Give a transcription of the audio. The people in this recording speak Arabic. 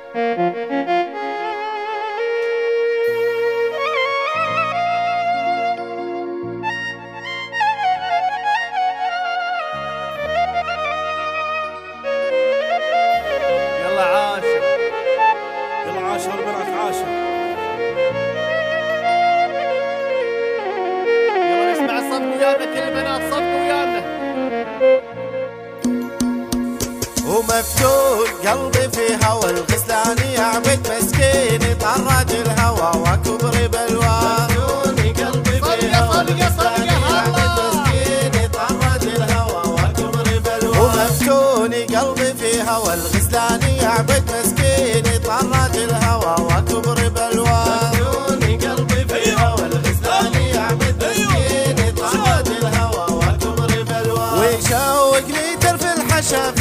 ومفتون قلبي في هوى الغزلاني يعبد مسكين طرد الهوى وكبر بلوى. مفتون قلبي في هوى الغزلاني يعبد مسكين طرد الهوى وكبر بلوى. ومفتون قلبي في هوى الغزلاني يعبد مسكين طرد الهوى وكبر بلوى. مفتون قلبي في هوى الغزلاني يعبد مسكين طرد الهوى وكبر بلوى. ويشوقني ترف الحشا